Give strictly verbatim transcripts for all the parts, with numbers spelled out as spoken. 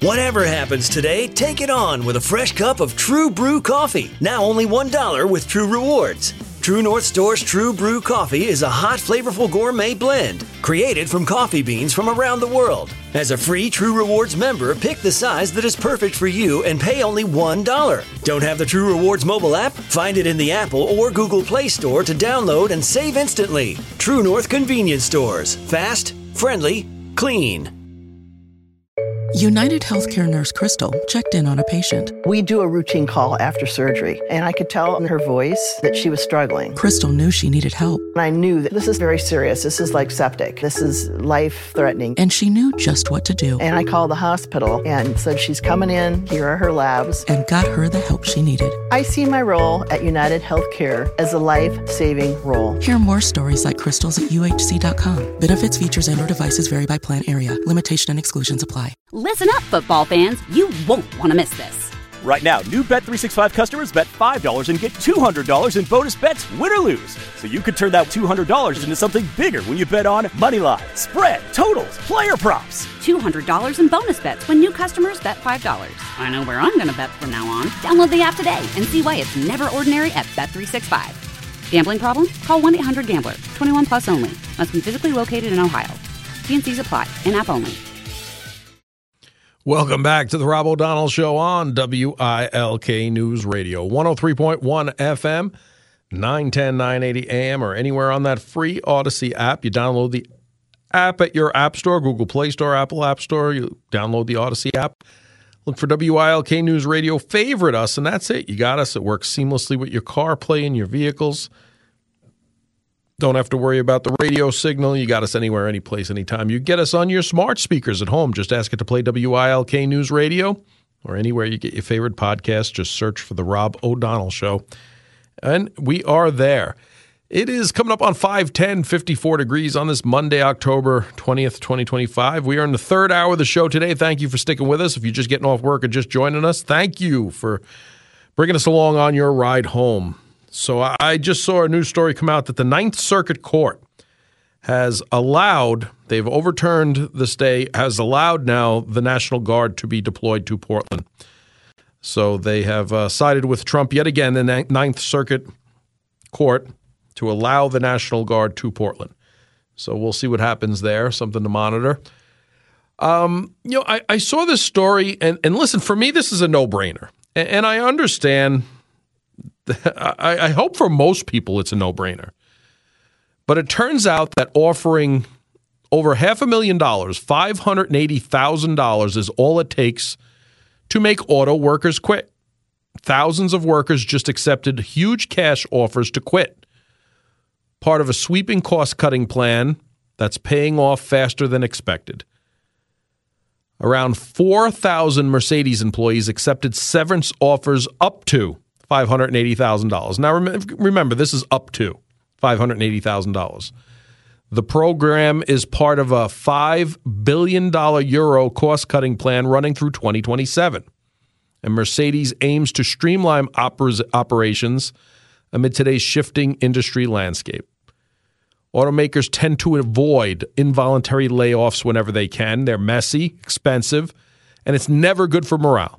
Whatever happens today, take it on with a fresh cup of True Brew coffee. Now only one dollar with True Rewards. True North Store's True Brew coffee is a hot, flavorful gourmet blend created from coffee beans from around the world. As a free True Rewards member, pick the size that is perfect for you and pay only one dollar. Don't have the True Rewards mobile app? Find it in the Apple or Google Play Store to download and save instantly. True North Convenience Stores. Fast, friendly, clean. United Healthcare nurse Crystal checked in on a patient. We do a routine call after surgery, and I could tell in her voice that she was struggling. Crystal knew she needed help. And I knew that this is very serious. This is like septic. This is life-threatening. And she knew just what to do. And I called the hospital and said, she's coming in. Here are her labs. And got her the help she needed. I see my role at United Healthcare as a life-saving role. Hear more stories like Crystal's at U H C dot com. Benefits, features, and or devices vary by plan area. Limitation and exclusions apply. Listen up, football fans. You won't want to miss this. Right now, new Bet three sixty-five customers bet five dollars and get two hundred dollars in bonus bets, win or lose. So you could turn that two hundred dollars into something bigger when you bet on money line, spread, totals, player props. two hundred dollars in bonus bets when new customers bet five dollars. I know where I'm going to bet from now on. Download the app today and see why it's never ordinary at Bet three sixty-five. Gambling problem? Call one eight hundred gambler. twenty-one plus only. Must be physically located in Ohio. T and C's apply. In-app only. Welcome back to the Rob O'Donnell Show on W I L K News Radio, one oh three point one F M, nine ten, nine eighty A M, or anywhere on that free Odyssey app. You download the app at your app store, Google Play Store, Apple App Store. You download the Odyssey app. Look for W I L K News Radio. Favorite us, and that's it. You got us. It works seamlessly with your car, play in your vehicles. Don't have to worry about the radio signal. You got us anywhere, any place, anytime. You get us on your smart speakers at home. Just ask it to play W I L K News Radio, or anywhere you get your favorite podcast. Just search for The Rob O'Donnell Show. And we are there. It is coming up on five ten, fifty-four degrees on this Monday, October twentieth, twenty twenty-five. We are in the third hour of the show today. Thank you for sticking with us. If you're just getting off work or just joining us, thank you for bringing us along on your ride home. So I just saw a news story come out that the Ninth Circuit Court has allowed, they've overturned the stay, has allowed now the National Guard to be deployed to Portland. So they have uh, sided with Trump yet again, the Ninth Circuit Court, to allow the National Guard to Portland. So we'll see what happens there, something to monitor. Um, you know, I, I saw this story, and, and listen, for me, this is a no-brainer. And, and I understand... I, I hope for most people it's a no-brainer. But it turns out that offering over half a million dollars, five hundred eighty thousand dollars, is all it takes to make auto workers quit. Thousands of workers just accepted huge cash offers to quit. Part of a sweeping cost-cutting plan that's paying off faster than expected. Around four thousand Mercedes employees accepted severance offers up to five hundred eighty thousand dollars. Now, remember, this is up to five hundred eighty thousand dollars. The program is part of a five billion dollars euro cost-cutting plan running through twenty twenty-seven. And Mercedes aims to streamline oper- operations amid today's shifting industry landscape. Automakers tend to avoid involuntary layoffs whenever they can. They're messy, expensive, and it's never good for morale.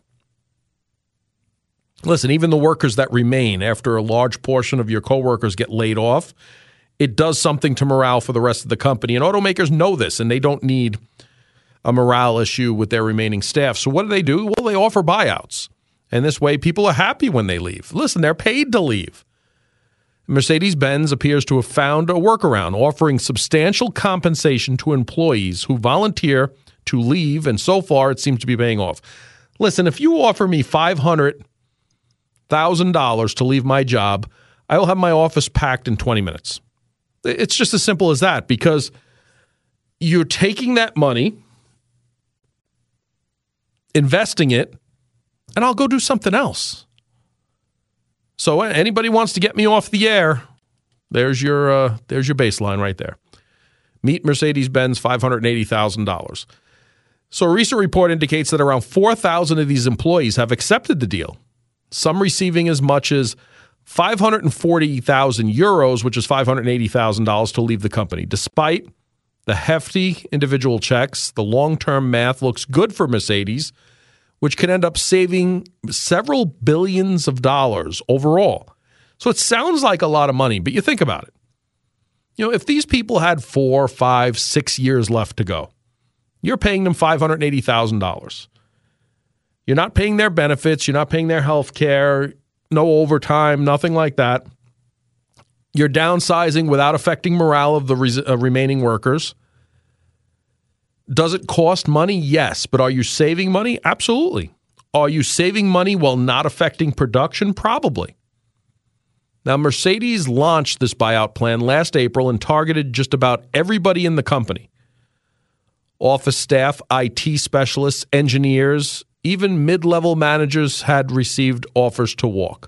Listen, even the workers that remain after a large portion of your coworkers get laid off, it does something to morale for the rest of the company. And automakers know this, and they don't need a morale issue with their remaining staff. So what do they do? Well, they offer buyouts. And this way, people are happy when they leave. Listen, they're paid to leave. Mercedes-Benz appears to have found a workaround, offering substantial compensation to employees who volunteer to leave, and so far it seems to be paying off. Listen, if you offer me five hundred thousand dollars to leave my job, I will have my office packed in twenty minutes. It's just as simple as that, because you're taking that money, investing it, and I'll go do something else. So anybody wants to get me off the air, there's your uh, there's your baseline right there. Meet Mercedes-Benz, five hundred eighty thousand dollars. So a recent report indicates that around four thousand of these employees have accepted the deal, some receiving as much as five hundred forty thousand euros, which is five hundred eighty thousand dollars, to leave the company. Despite the hefty individual checks, the long-term math looks good for Mercedes, which can end up saving several billions of dollars overall. So it sounds like a lot of money, but you think about it. You know, if these people had four, five, six years left to go, you're paying them five hundred eighty thousand dollars. You're not paying their benefits. You're not paying their health care, no overtime, nothing like that. You're downsizing without affecting morale of the res- uh, remaining workers. Does it cost money? Yes. But are you saving money? Absolutely. Are you saving money while not affecting production? Probably. Now, Mercedes launched this buyout plan last April and targeted just about everybody in the company. Office staff, I T specialists, engineers, even mid-level managers had received offers to walk.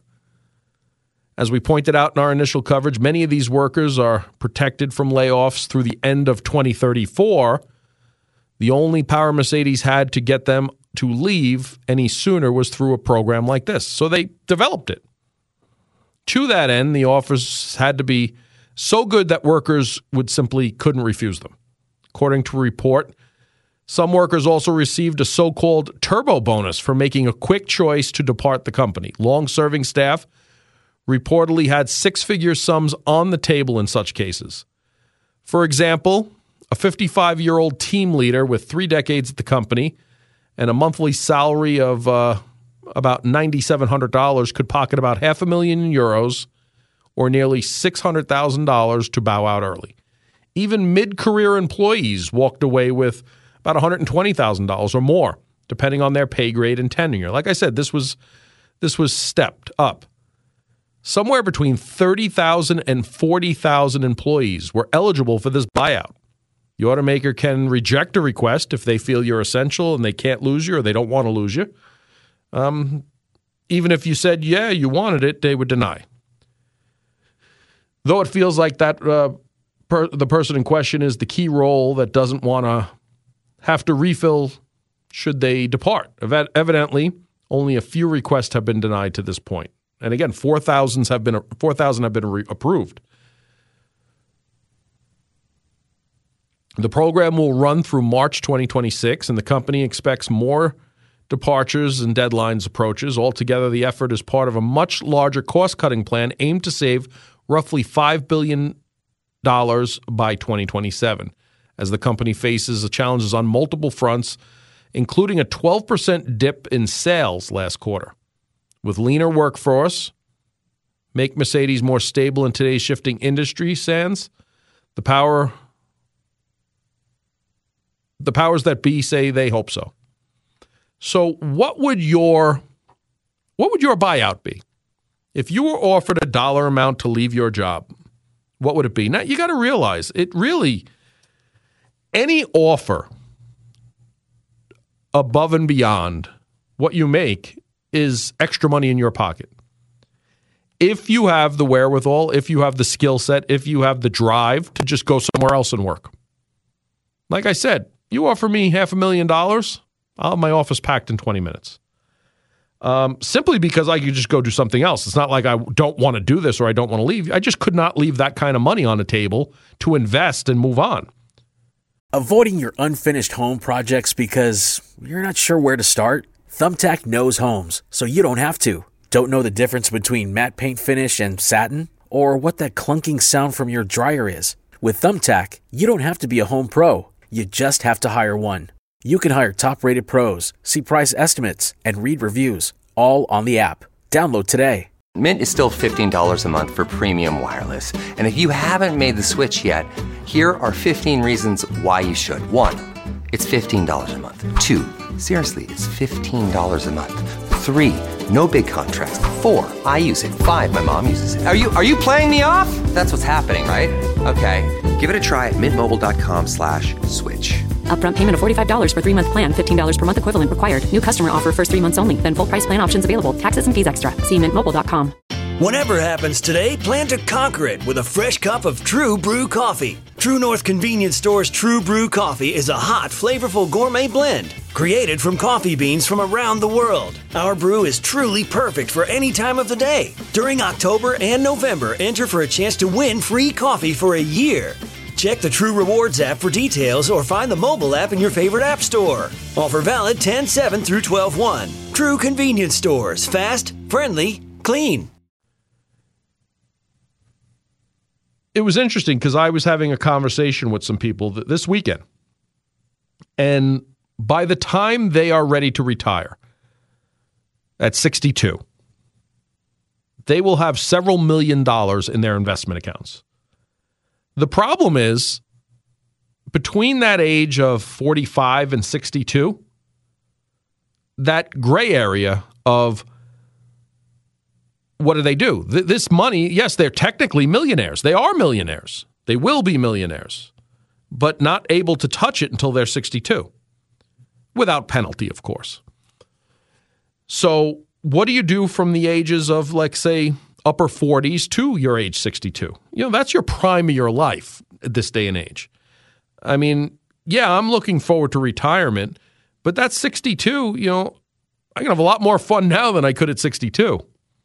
As we pointed out in our initial coverage, many of these workers are protected from layoffs through the end of twenty thirty-four. The only power Mercedes had to get them to leave any sooner was through a program like this. So they developed it. To that end, the offers had to be so good that workers would simply couldn't refuse them. According to a report, some workers also received a so-called turbo bonus for making a quick choice to depart the company. Long-serving staff reportedly had six-figure sums on the table in such cases. For example, a fifty-five-year-old team leader with three decades at the company and a monthly salary of uh, about nine thousand seven hundred dollars could pocket about half a million euros or nearly six hundred thousand dollars to bow out early. Even mid-career employees walked away with about one hundred twenty thousand dollars or more, depending on their pay grade and tenure. Like I said, this was this was stepped up. Somewhere between thirty thousand and forty thousand employees were eligible for this buyout. The automaker can reject a request if they feel you're essential and they can't lose you or they don't want to lose you. Um, even if you said, yeah, you wanted it, they would deny. Though it feels like that uh, per, the person in question is the key role that doesn't want to have to refill should they depart. Ev- evidently, only a few requests have been denied to this point. And again, four thousand have been four thousand have been re- approved. The program will run through March twenty twenty-six, and the company expects more departures and deadlines approaches. Altogether, the effort is part of a much larger cost-cutting plan aimed to save roughly five billion dollars by twenty twenty-seven, as the company faces challenges on multiple fronts, including a twelve percent dip in sales last quarter. With leaner workforce, make Mercedes more stable in today's shifting industry, Sands, the power... The powers that be say they hope so. So what would your what would your buyout be? If you were offered a dollar amount to leave your job, what would it be? Now, you got to realize, it really, any offer above and beyond what you make is extra money in your pocket. If you have the wherewithal, if you have the skill set, if you have the drive to just go somewhere else and work. Like I said, you offer me half a million dollars, I'll have my office packed in twenty minutes. Um, simply because I could just go do something else. It's not like I don't want to do this or I don't want to leave. I just could not leave that kind of money on the table to invest and move on. Avoiding your unfinished home projects because you're not sure where to start? Thumbtack knows homes, so you don't have to. Don't know the difference between matte paint finish and satin? Or what that clunking sound from your dryer is? With Thumbtack, you don't have to be a home pro. You just have to hire one. You can hire top-rated pros, see price estimates, and read reviews, all on the app. Download today. Mint is still fifteen dollars a month for premium wireless. And if you haven't made the switch yet, here are fifteen reasons why you should. One, it's fifteen dollars a month. Two, seriously, it's fifteen dollars a month. Three, no big contrast. Four, I use it. Five, my mom uses it. Are you are you playing me off? That's what's happening, right? Okay, give it a try at mintmobile.com slash switch. Upfront payment of forty-five dollars for three-month plan, fifteen dollars per month equivalent required. New customer offer first three months only. Then full price plan options available. Taxes and fees extra. See mint mobile dot com. Whatever happens today, plan to conquer it with a fresh cup of True Brew coffee. True North Convenience Store's True Brew coffee is a hot, flavorful gourmet blend created from coffee beans from around the world. Our brew is truly perfect for any time of the day. During October and November, enter for a chance to win free coffee for a year. Check the True Rewards app for details or find the mobile app in your favorite app store. Offer valid ten seven through twelve one. True convenience stores. Fast, friendly, clean. It was interesting because I was having a conversation with some people th- this weekend. And by the time they are ready to retire at sixty-two, they will have several million dollars in their investment accounts. The problem is, between that age of forty-five and sixty-two, that gray area of what do they do? Th- this money, yes, they're technically millionaires. They are millionaires. They will be millionaires, but not able to touch it until they're sixty-two, without penalty, of course. So what do you do from the ages of, like, say, upper forties to your age sixty-two? You know, that's your prime of your life at this day and age. I mean, yeah, I'm looking forward to retirement, but that's sixty-two, you know, I can have a lot more fun now than I could at sixty-two.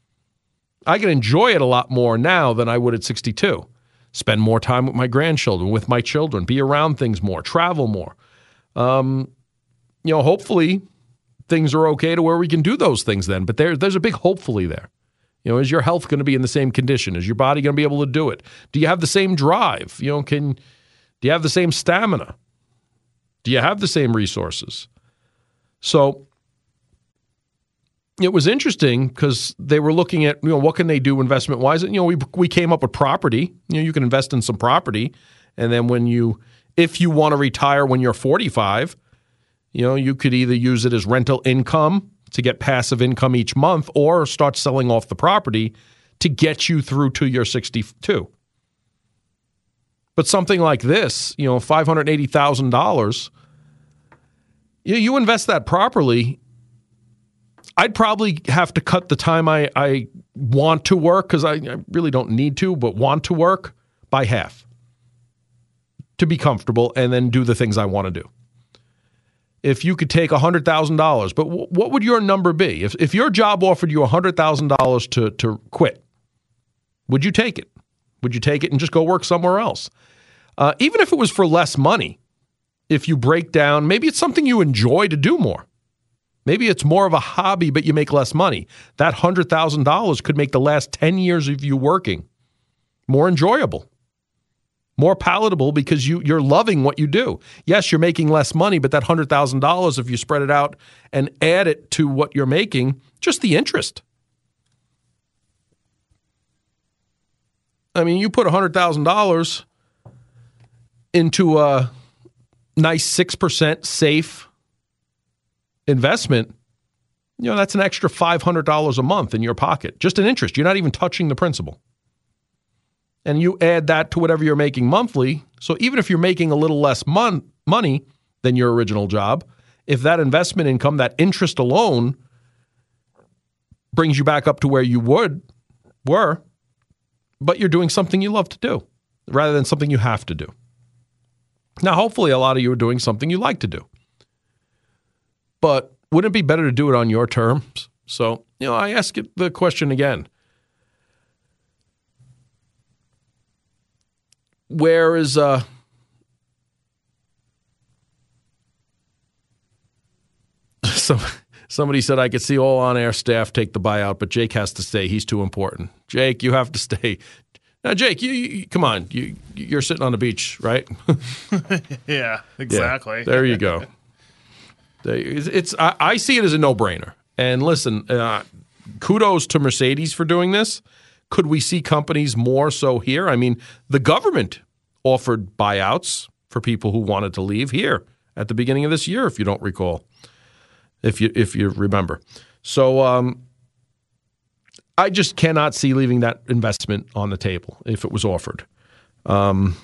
I can enjoy it a lot more now than I would at sixty-two. Spend more time with my grandchildren, with my children, be around things more, travel more. Um, you know, hopefully things are okay to where we can do those things then. But there, there's a big hopefully there. You know, is your health going to be in the same condition? Is your body going to be able to do it? Do you have the same drive? You know, can do you have the same stamina? Do you have the same resources? So it was interesting because they were looking at, you know, what can they do investment-wise? And, you know, we we came up with property. You know, you can invest in some property. And then when you, if you want to retire when you're forty-five, you know, you could either use it as rental income to get passive income each month or start selling off the property to get you through to your sixty-two. But something like this, you know, five hundred eighty thousand dollars, you, you invest that properly, I'd probably have to cut the time I, I want to work, because I, I really don't need to, but want to work, by half to be comfortable and then do the things I want to do. If you could take one hundred thousand dollars, but w- what would your number be? If if your job offered you one hundred thousand dollars to to quit, would you take it? Would you take it and just go work somewhere else? Uh, even if it was for less money, if you break down, maybe it's something you enjoy to do more. Maybe it's more of a hobby, but you make less money. That one hundred thousand dollars could make the last ten years of you working more enjoyable, more palatable, because you, you're loving what you do. Yes, you're making less money, but that one hundred thousand dollars, if you spread it out and add it to what you're making, just the interest. I mean, you put one hundred thousand dollars into a nice six percent safe investment, you know, that's an extra five hundred dollars a month in your pocket, just an interest. You're not even touching the principal. And you add that to whatever you're making monthly. So even if you're making a little less mon- money than your original job, if that investment income, that interest alone, brings you back up to where you would were, but you're doing something you love to do rather than something you have to do. Now, hopefully a lot of you are doing something you like to do. But wouldn't it be better to do it on your terms? So, you know, I ask it the question again. Where is uh so somebody said I could see all on-air staff take the buyout, but Jake has to stay. He's too important. Jake, you have to stay. Now, Jake, you, you come on. You you're sitting on the beach, right? Yeah, exactly. Yeah, there you go. It's, it's I, I see it as a no-brainer. And listen, uh, kudos to Mercedes for doing this. Could we see companies more so here? I mean, the government offered buyouts for people who wanted to leave here at the beginning of this year, if you don't recall, if you if you remember. So um, I just cannot see leaving that investment on the table if it was offered. Um,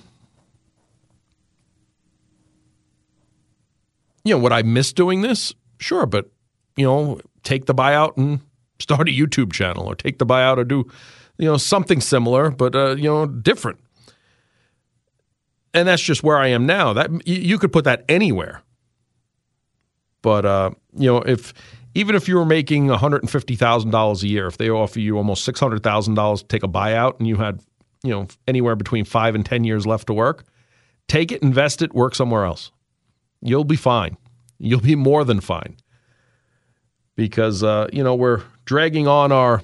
you know, would I miss doing this? Sure, but, you know, take the buyout and start a YouTube channel, or take the buyout or do, you know, something similar, but, uh, you know, different. And that's just where I am now. That you, you could put that anywhere. But, uh, you know, if even if you were making one hundred fifty thousand dollars a year, if they offer you almost six hundred thousand dollars to take a buyout and you had, you know, anywhere between five and ten years left to work, take it, invest it, work somewhere else. You'll be fine. You'll be more than fine. Because, uh, you know, we're dragging on our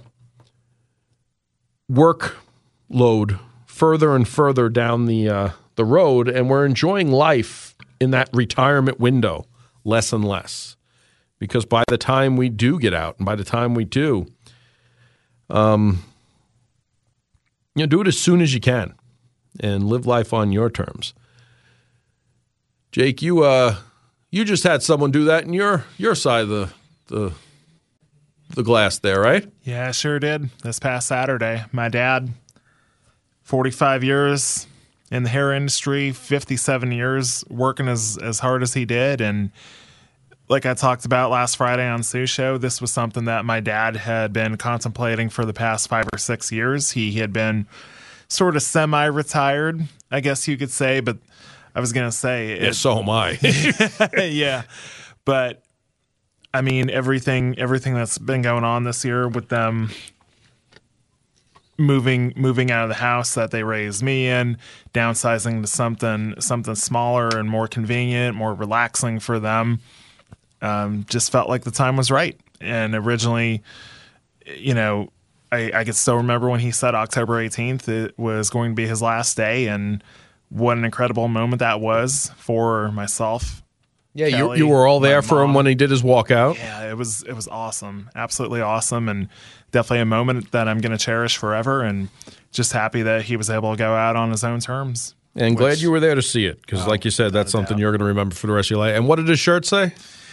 workload further and further down the uh, the road, and we're enjoying life in that retirement window less and less. Because by the time we do get out, and by the time we do, um, you know, do it as soon as you can and live life on your terms. Jake, you uh, you just had someone do that in your your side of the the the glass there, right? Yeah, I sure did. This past Saturday, my dad, forty-five years in the hair industry, fifty-seven years working as as hard as he did, and like I talked about last Friday on Sue's show, this was something that my dad had been contemplating for the past five or six years. He had been sort of semi-retired, I guess you could say, but I was going to say... Yeah, it, so am I. Yeah, but I mean, everything everything that's been going on this year with them moving moving out of the house that they raised me in, downsizing to something something smaller and more convenient, more relaxing for them, um, just felt like the time was right. And originally, you know, I, I could still remember when he said October eighteenth it was going to be his last day, and what an incredible moment that was for myself. Yeah, Kelly, you you were all there for mom. him when he did his walkout. Yeah, it was it was awesome, absolutely awesome, and definitely a moment that I'm going to cherish forever. And just happy that he was able to go out on his own terms. And which, glad you were there to see it, because, oh, like you said, that's something doubt. you're going to remember for the rest of your life. And what did his shirt say?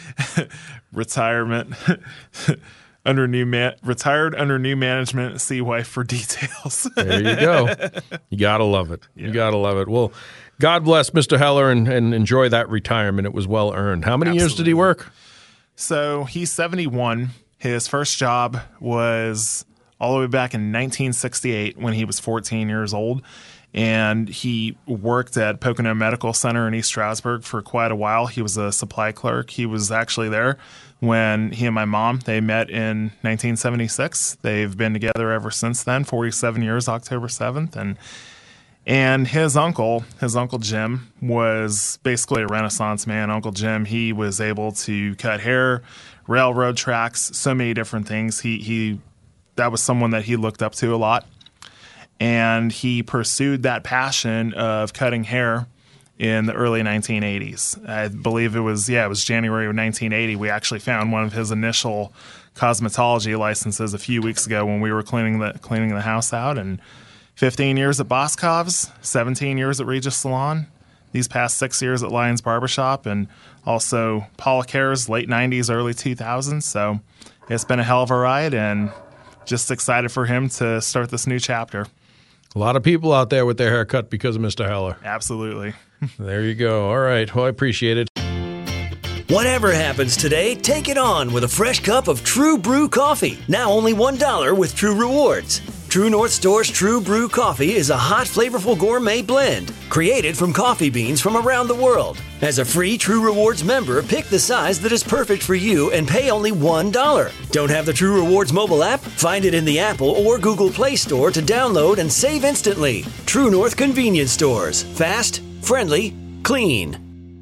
Retirement under new man, retired under new management. See wife for details. There you go. You gotta love it. Yeah. You gotta love it. Well, God bless Mister Heller, and, and enjoy that retirement. It was well earned. How many Absolutely. years did he work? So he's seventy-one. His first job was all the way back in nineteen sixty-eight when he was fourteen years old. And he worked at Pocono Medical Center in East Stroudsburg for quite a while. He was a supply clerk. He was actually there when he and my mom, they met in nineteen seventy-six. They've been together ever since then, forty-seven years, October seventh. And and his uncle, his Uncle Jim, was basically a Renaissance man. Uncle Jim, he was able to cut hair, railroad tracks, so many different things. He he, that was someone that he looked up to a lot. And he pursued that passion of cutting hair in the early nineteen eighties. I believe it was, yeah, it was January of nineteen eighty. We actually found one of his initial cosmetology licenses a few weeks ago when we were cleaning the cleaning the house out. And fifteen years at Boscov's, seventeen years at Regis Salon, these past six years at Lyons Barbershop, and also Paula Care's late nineties, early two thousands. So it's been a hell of a ride, and just excited for him to start this new chapter. A lot of people out there with their hair cut because of Mister Heller. Absolutely. There you go. All right. Well, I appreciate it. Whatever happens today, take it on with a fresh cup of True Brew coffee. Now only one dollar with True Rewards. True North Store's True Brew coffee is a hot, flavorful gourmet blend created from coffee beans from around the world. As a free True Rewards member, pick the size that is perfect for you and pay only one dollar. Don't have the True Rewards mobile app? Find it in the Apple or Google Play Store to download and save instantly. True North Convenience Stores. Fast, friendly, clean.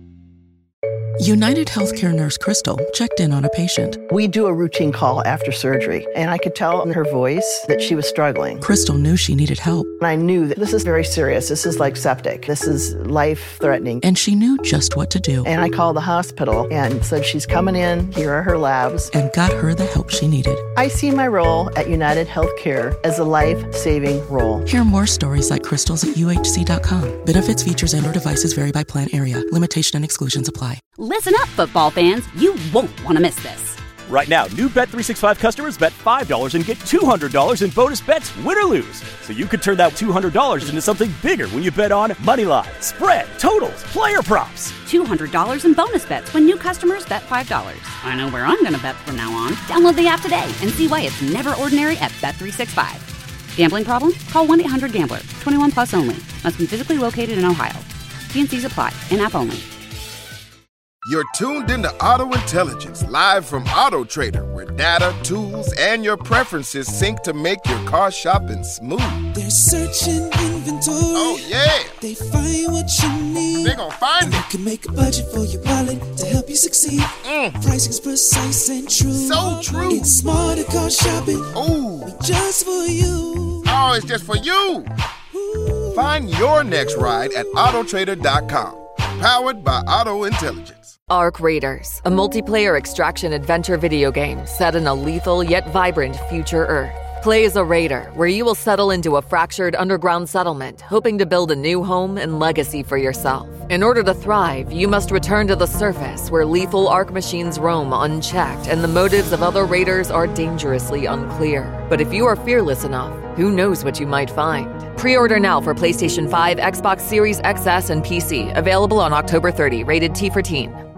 United Healthcare nurse Crystal checked in on a patient. We do a routine call after surgery, and I could tell in her voice that she was struggling. Crystal knew she needed help. And I knew that this is very serious. This is like septic. This is life-threatening. And she knew just what to do. And I called the hospital and said, she's coming in. Here are her labs. And got her the help she needed. I see my role at United Healthcare as a life-saving role. Hear more stories like Crystal's at U H C dot com. Benefits, features, and or devices vary by plan area. Limitation and exclusions apply. Listen up, football fans. You won't want to miss this. Right now, new Bet three sixty-five customers bet five dollars and get two hundred dollars in bonus bets, win or lose. So you could turn that two hundred dollars into something bigger when you bet on money line, spread, totals, player props. two hundred dollars in bonus bets when new customers bet five dollars. I know where I'm going to bet from now on. Download the app today and see why it's never ordinary at Bet three sixty-five. Gambling problem? Call one eight hundred gambler. twenty-one plus only. Must be physically located in Ohio. T and C's apply. In-app only. You're tuned into Auto Intelligence, live from Auto Trader, where data, tools, and your preferences sync to make your car shopping smooth. They're searching inventory. Oh, yeah. They find what you need. They gon' find and it. You can make a budget for your wallet to help you succeed. Mm. Pricing's precise and true. So true. It's smarter car shopping. Ooh. Just for you. Oh, it's just for you. Ooh. Find your next ride at auto trader dot com. Powered by Auto Intelligence. Arc Raiders, a multiplayer extraction adventure video game set in a lethal yet vibrant future Earth. Play as a raider, where you will settle into a fractured underground settlement, hoping to build a new home and legacy for yourself. In order to thrive, you must return to the surface, where lethal Arc machines roam unchecked and the motives of other raiders are dangerously unclear. But if you are fearless enough, who knows what you might find? Pre-order now for PlayStation five, Xbox Series X S, and P C. Available on October thirtieth. Rated T for teen.